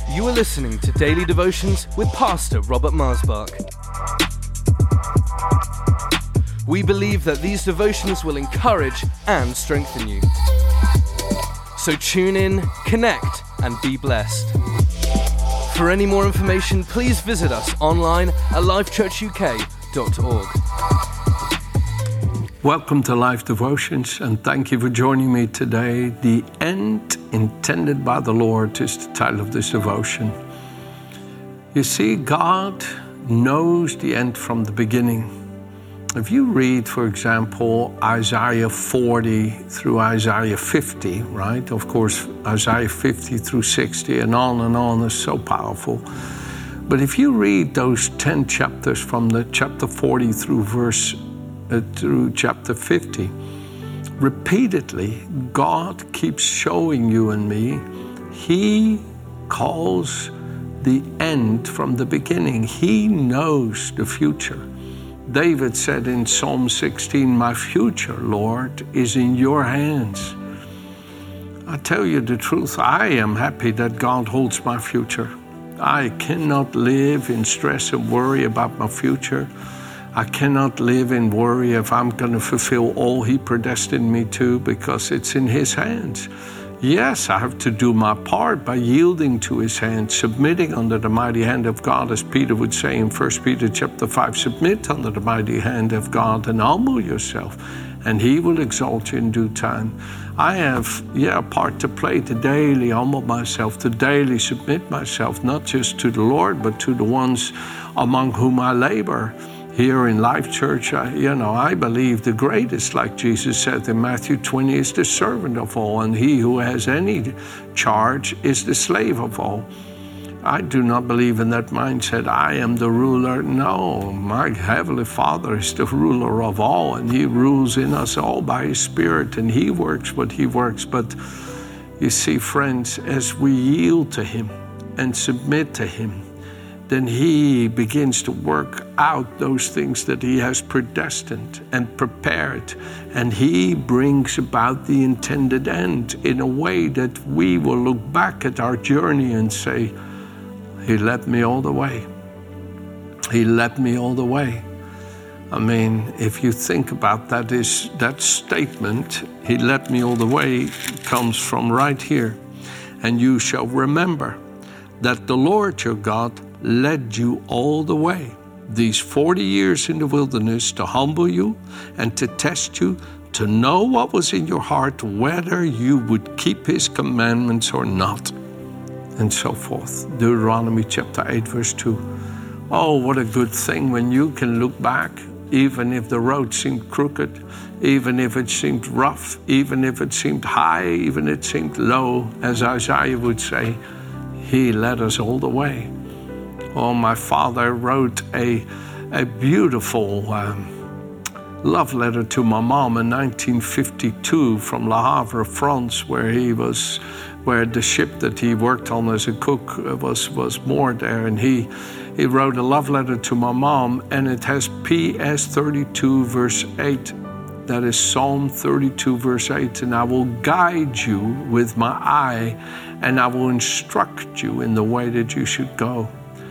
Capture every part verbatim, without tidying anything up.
You are listening to Daily Devotions with Pastor Robert Marsbach. We believe that these devotions will encourage and strengthen you. So tune in, connect, and be blessed. For any more information, please visit us online at life church u k dot org. Welcome to Life Devotions, and thank you for joining me today. The End Intended by the Lord is the title of this devotion. You see, God knows the end from the beginning. If you read, for example, Isaiah forty through Isaiah fifty, right? Of course, Isaiah fifty through sixty and on and on is so powerful. But if you read those ten chapters from the chapter forty through verse uh, through chapter fifty, repeatedly, God keeps showing you and me, He calls the end from the beginning. He knows the future. David said in Psalm sixteen, "My future, Lord, is in your hands." I tell you the truth, I am happy that God holds my future. I cannot live in stress and worry about my future. I cannot live in worry if I'm going to fulfill all He predestined me to, because it's in His hands. Yes, I have to do my part by yielding to His hand, submitting under the mighty hand of God, as Peter would say in First Peter chapter five, submit under the mighty hand of God and humble yourself, and He will exalt you in due time. I have, yeah, a part to play to daily humble myself, to daily submit myself, not just to the Lord, but to the ones among whom I labor. Here in Life Church, I, you know, I believe the greatest, like Jesus said in Matthew twenty, is the servant of all, and he who has any charge is the slave of all. I do not believe in that mindset, I am the ruler. No, my Heavenly Father is the ruler of all, and He rules in us all by His Spirit, and He works what He works. But you see, friends, as we yield to Him and submit to Him, then He begins to work out those things that He has predestined and prepared. And He brings about the intended end in a way that we will look back at our journey and say, He led me all the way. He led me all the way. I mean, if you think about that, is that statement, He led me all the way, comes from right here. And you shall remember that the Lord your God led you all the way, these forty years in the wilderness, to humble you and to test you, to know what was in your heart, whether you would keep His commandments or not, and so forth. Deuteronomy chapter eight, verse two. Oh, what a good thing when you can look back, even if the road seemed crooked, even if it seemed rough, even if it seemed high, even if it seemed low, as Isaiah would say, He led us all the way. Oh, my father wrote a, a beautiful um, love letter to my mom in nineteen fifty-two from Le Havre, France, where he was, where the ship that he worked on as a cook was, was moored there. And he, he wrote a love letter to my mom, and it has P S thirty-two, verse eight. That is Psalm thirty-two, verse eight. And I will guide you with my eye, and I will instruct you in the way that you should go.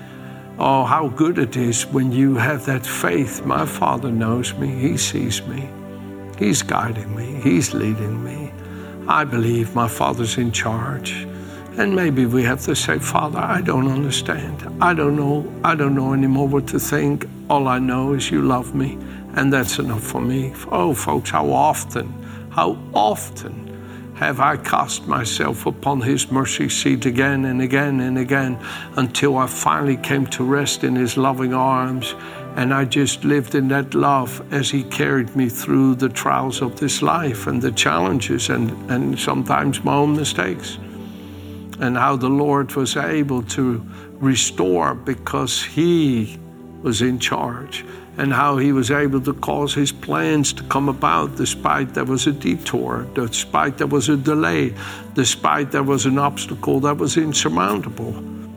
Oh, how good it is when you have that faith. My Father knows me. He sees me. He's guiding me. He's leading me. I believe my Father's in charge. And maybe we have to say, Father, I don't understand. I don't know. I don't know anymore what to think. All I know is you love me, and that's enough for me. Oh, folks, how often, how often have I cast myself upon His mercy seat again and again and again, until I finally came to rest in His loving arms, and I just lived in that love as He carried me through the trials of this life and the challenges and, and sometimes my own mistakes, and how the Lord was able to restore because He was in charge, and how He was able to cause His plans to come about despite there was a detour, despite there was a delay, despite there was an obstacle that was insurmountable.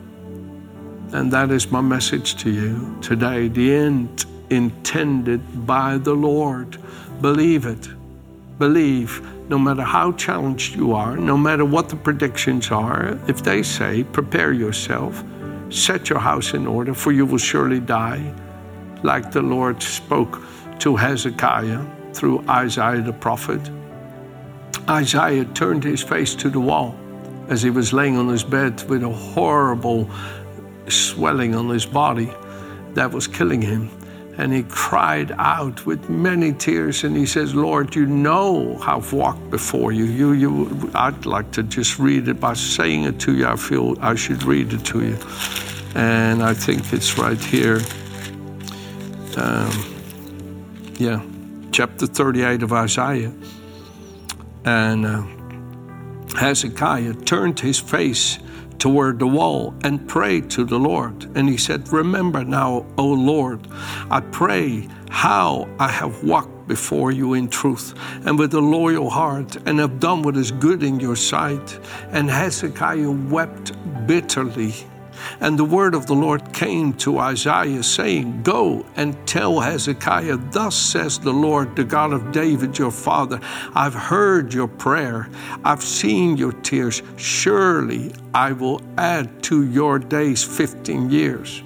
And that is my message to you today. The end intended by the Lord. Believe it. Believe no matter how challenged you are, no matter what the predictions are, if they say, prepare yourself, set your house in order, for you will surely die, like the Lord spoke to Hezekiah through Isaiah the prophet. Isaiah turned his face to the wall as he was laying on his bed with a horrible swelling on his body that was killing him. And he cried out with many tears, and he says, Lord, you know how I've walked before you. You, you. I'd like to just read it. By saying it to you, I feel I should read it to you. And I think it's right here. Um, yeah, chapter thirty-eight of Isaiah. And uh, Hezekiah turned his face toward the wall and prayed to the Lord. And he said, remember now, O Lord, I pray how I have walked before you in truth and with a loyal heart, and have done what is good in your sight. And Hezekiah wept bitterly. And the word of the Lord came to Isaiah, saying, go and tell Hezekiah, thus says the Lord, the God of David your father, I've heard your prayer, I've seen your tears. Surely I will add to your days fifteen years.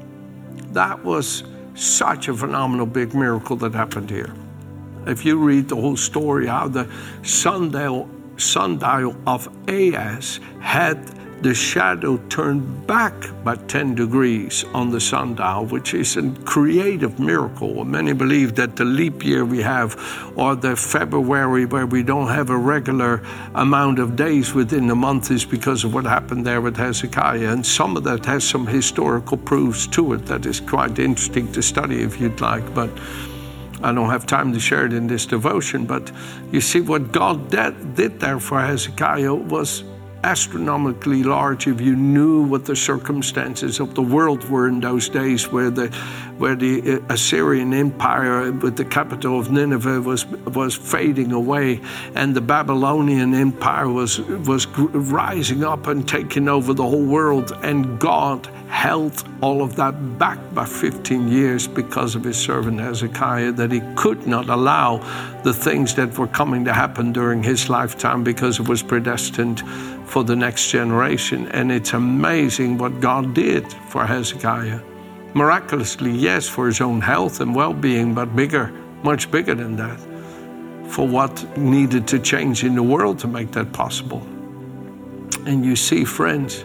That was such a phenomenal big miracle that happened here. If you read the whole story, how the sundial, sundial of Ahaz had the shadow turned back by ten degrees on the sundial, which is a creative miracle. Many believe that the leap year we have, or the February where we don't have a regular amount of days within the month, is because of what happened there with Hezekiah. And some of that has some historical proofs to it that is quite interesting to study if you'd like, but I don't have time to share it in this devotion. But you see, what God did there for Hezekiah was astronomically large if you knew what the circumstances of the world were in those days, where the where the Assyrian Empire with the capital of Nineveh was was fading away, and the Babylonian Empire was was rising up and taking over the whole world. And God held all of that back by fifteen years because of his servant Hezekiah, that he could not allow the things that were coming to happen during his lifetime, because it was predestined for the next generation. And it's amazing what God did for Hezekiah. Miraculously, yes, for his own health and well-being, but bigger, much bigger than that, for what needed to change in the world to make that possible. And you see, friends,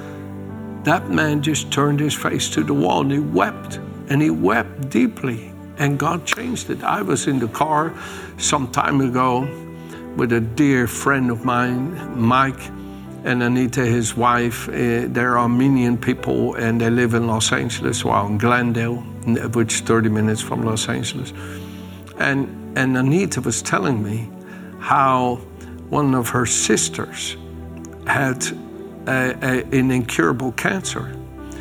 that man just turned his face to the wall and he wept, and he wept deeply, and God changed it. I was in the car some time ago with a dear friend of mine, Mike, and Anita, his wife. Uh, they're Armenian people, and they live in Los Angeles, well, in Glendale, which is thirty minutes from Los Angeles. And, and Anita was telling me how one of her sisters had a, a, an incurable cancer.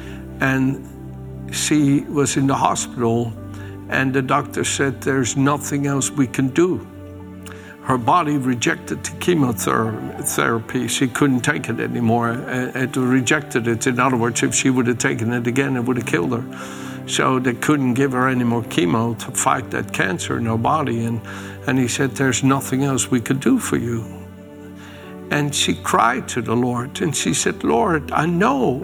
And she was in the hospital, and the doctor said, there's nothing else we can do. Her body rejected the chemotherapy. She couldn't take it anymore. It rejected it. In other words, if she would have taken it again, it would have killed her. So they couldn't give her any more chemo to fight that cancer in her body. And, and he said, there's nothing else we could do for you. And she cried to the Lord, and she said, Lord, I know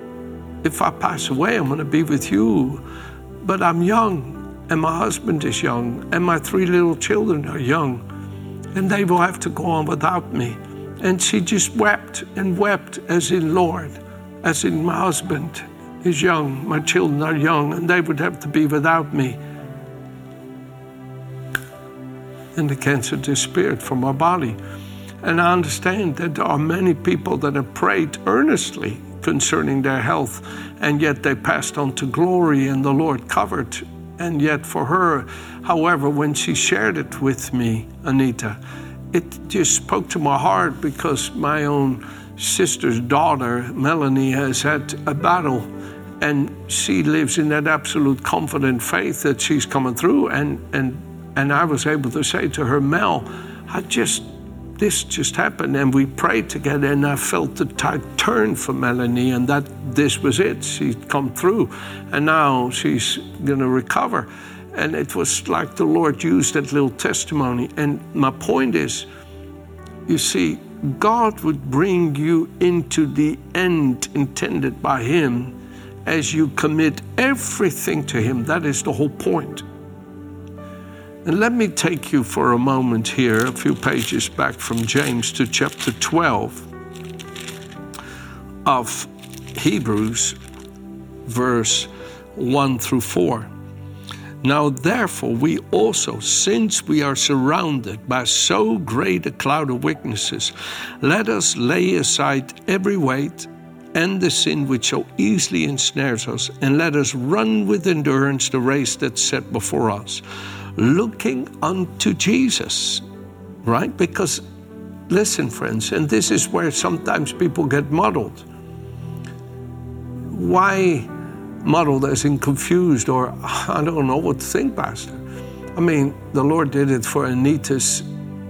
if I pass away, I'm going to be with you. But I'm young, and my husband is young, and my three little children are young, and they will have to go on without me. And she just wept and wept, as in, Lord, as in, my husband is young, my children are young, and they would have to be without me. And the cancer disappeared from her body. And I understand that there are many people that have prayed earnestly concerning their health, and yet they passed on to glory, and the Lord covered. And yet for her, however, when she shared it with me, Anita, it just spoke to my heart, because my own sister's daughter, Melanie, has had a battle, and she lives in that absolute confident faith that she's coming through. And and and I was able to say to her, Mel, I just, this just happened, and we prayed together, and I felt the tide turn for Melanie, and that this was it. She'd come through, and now she's going to recover. And it was like the Lord used that little testimony. And my point is, You see, God would bring you into the end intended by Him as you commit everything to Him. That is the whole point. And let me take you for a moment here, a few pages back from James to chapter twelve of Hebrews, verse one through four. Now therefore we also, since we are surrounded by so great a cloud of witnesses, let us lay aside every weight and the sin which so easily ensnares us, and let us run with endurance the race that's set before us, looking unto Jesus, right? Because listen, friends, and this is where sometimes people get muddled. Why muddled as in confused, or I don't know what to think, Pastor? I mean, the Lord did it for Anita's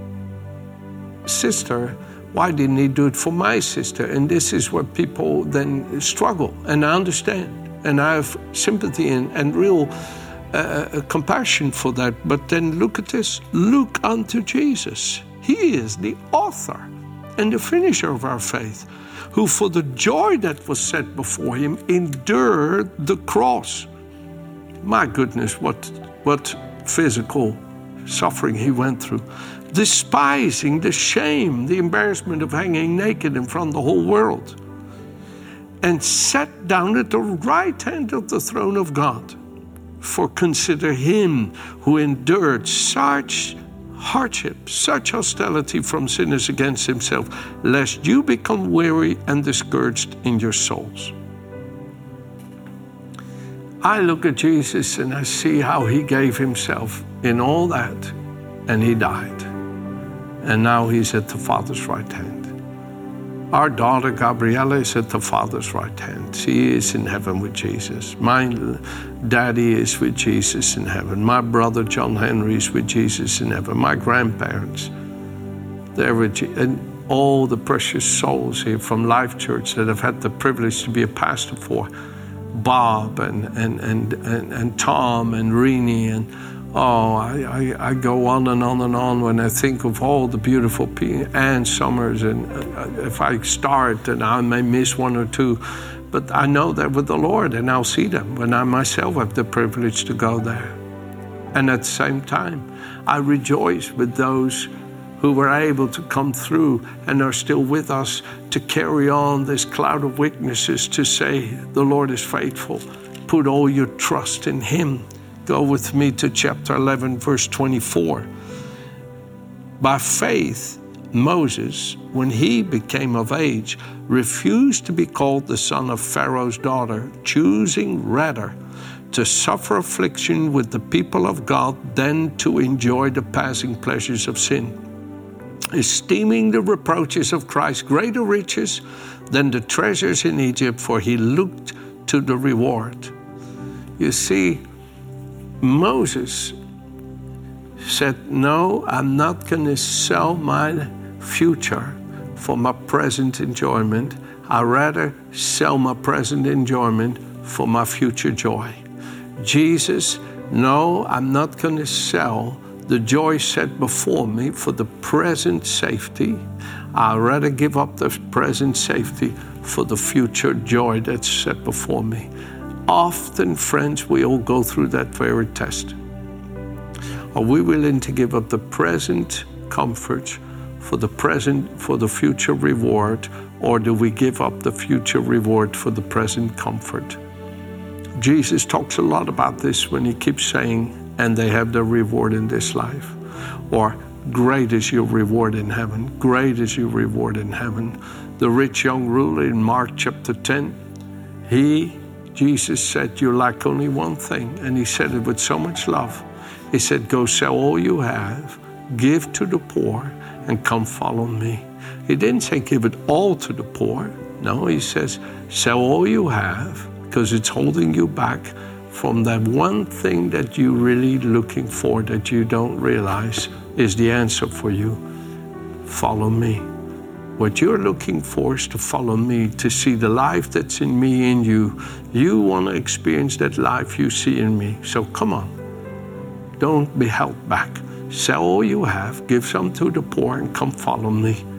sister. Why didn't He do it for my sister? And this is where people then struggle. And I understand. And I have sympathy and, and real uh, compassion for that. But then look at this. Look unto Jesus. He is the author and the finisher of our faith, who for the joy that was set before Him endured the cross. My goodness, what, what physical suffering He went through. Despising the shame, the embarrassment of hanging naked in front of the whole world. And sat down at the right hand of the throne of God. For consider Him who endured such hardship, such hostility from sinners against Himself, lest you become weary and discouraged in your souls. I look at Jesus and I see how He gave Himself in all that, and He died. And now He's at the Father's right hand. Our daughter Gabriella is at the Father's right hand. She is in heaven with Jesus. My daddy is with Jesus in heaven. My brother John Henry is with Jesus in heaven. My grandparents, they're with Jesus. And all the precious souls here from Life Church that I've had the privilege to be a pastor for. Bob and and and and, and Tom and Rini and oh, I, I, I go on and on and on when I think of all the beautiful people, Ann Summers, and uh, if I start, and I may miss one or two, but I know they're with the Lord, and I'll see them when I myself have the privilege to go there. And at the same time, I rejoice with those who were able to come through and are still with us to carry on this cloud of witnesses to say, the Lord is faithful. Put all your trust in Him. Go with me to chapter eleven, verse twenty-four. By faith, Moses, when he became of age, refused to be called the son of Pharaoh's daughter, choosing rather to suffer affliction with the people of God than to enjoy the passing pleasures of sin, esteeming the reproaches of Christ greater riches than the treasures in Egypt, for he looked to the reward. You see, Moses said, no, I'm not going to sell my future for my present enjoyment. I'd rather sell my present enjoyment for my future joy. Jesus, no, I'm not going to sell the joy set before me for the present safety. I'd rather give up the present safety for the future joy that's set before me. Often, friends, we all go through that very test. Are we willing to give up the present comfort for the present, for the future reward, or do we give up the future reward for the present comfort? Jesus talks a lot about this when He keeps saying, and they have their reward in this life, or great is your reward in heaven. Great is your reward in heaven. The rich young ruler in Mark chapter ten, he Jesus said, you lack only one thing. And He said it with so much love. He said, go sell all you have, give to the poor, and come follow me. He didn't say give it all to the poor. No, He says, sell all you have, because it's holding you back from that one thing that you're really looking for that you don't realize is the answer for you. Follow me. What you're looking for is to follow me, to see the life that's in me in you. You want to experience that life you see in me. So come on. Don't be held back. Sell all you have, give some to the poor, and come follow me.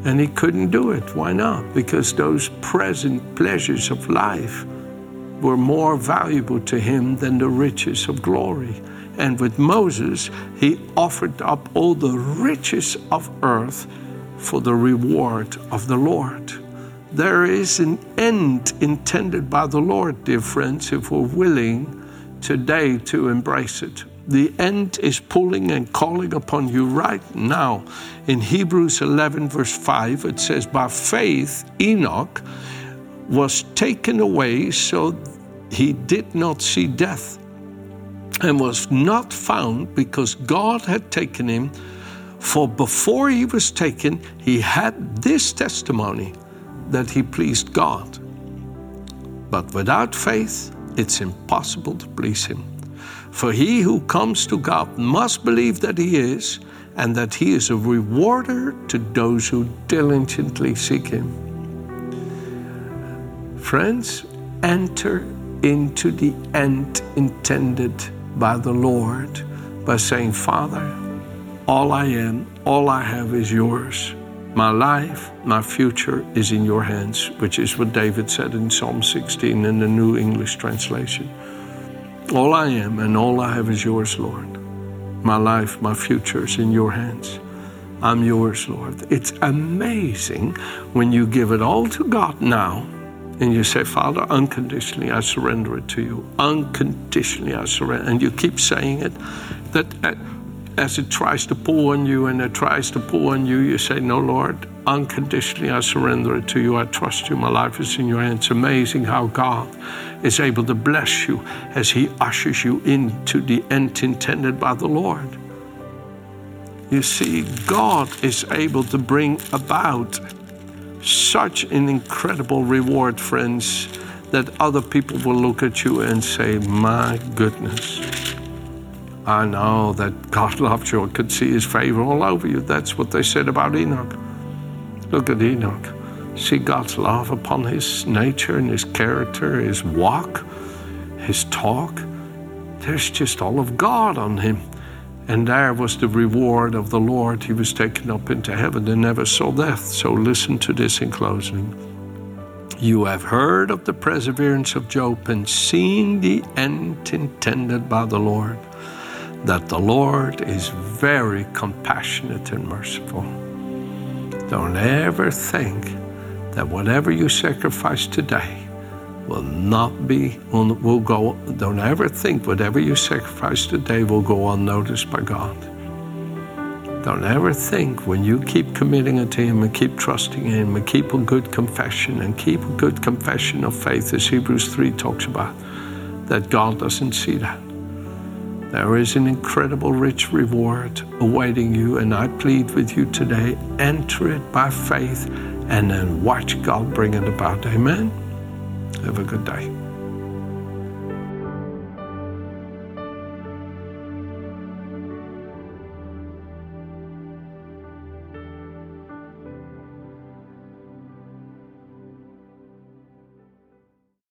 And he couldn't do it. Why not? Because those present pleasures of life were more valuable to him than the riches of glory. And with Moses, he offered up all the riches of earth for the reward of the Lord. There is an end intended by the Lord, dear friends, if we're willing today to embrace it. The end is pulling and calling upon you right now. In Hebrews eleven, verse five, it says, by faith, Enoch was taken away so he did not see death, and was not found because God had taken him. For before he was taken, he had this testimony, that he pleased God. But without faith, it's impossible to please him. For he who comes to God must believe that he is, and that he is a rewarder to those who diligently seek him. Friends, enter into the end intended by the Lord by saying, Father, all I am, all I have is yours. My life, my future is in your hands, which is what David said in Psalm sixteen in the New English Translation. All I am and all I have is yours, Lord. My life, my future is in your hands. I'm yours, Lord. It's amazing when you give it all to God now and you say, Father, unconditionally I surrender it to you. Unconditionally I surrender. And you keep saying it, that as it tries to pull on you and it tries to pull on you, you say, no, Lord, unconditionally I surrender it to you. I trust you. My life is in your hands. It's amazing how God is able to bless you as he ushers you into the end intended by the Lord. You see, God is able to bring about such an incredible reward, friends, that other people will look at you and say, my goodness, I know that God loves you. I could see his favor all over you. That's what they said about Enoch. Look at Enoch. See God's love upon his nature and his character, his walk, his talk. There's just all of God on him. And there was the reward of the Lord. He was taken up into heaven and never saw death. So listen to this in closing. You have heard of the perseverance of Job and seen the end intended by the Lord, that the Lord is very compassionate and merciful. Don't ever think that whatever you sacrifice today will not be, will, will go, don't ever think whatever you sacrifice today will go unnoticed by God. Don't ever think when you keep committing it to him and keep trusting him and keep a good confession and keep a good confession of faith, as Hebrews three talks about, that God doesn't see that. There is an incredible rich reward awaiting you, and I plead with you today, enter it by faith and then watch God bring it about. Amen. Have a good day.